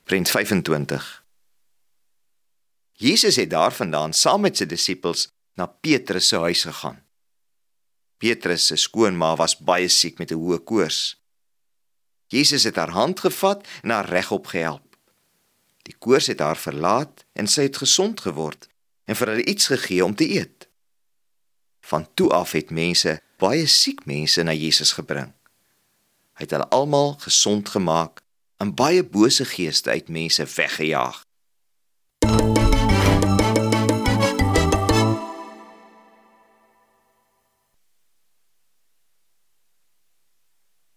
Prent 25. Jesus het daarvandaan saam met sy disippels na Petrus se huis gegaan. Petrus se skoonma was baie siek met 'n hoë koors. Jesus het haar hand gevat en haar regop gehelp. Die koors het haar verlaat en sy het gesond geword en vir hulle iets gegee om te eet. Van toe af het mense, baie siek mense, na Jesus gebring. Hy het hulle almal gesond gemaak en baie bose geeste uit mense weggejaag.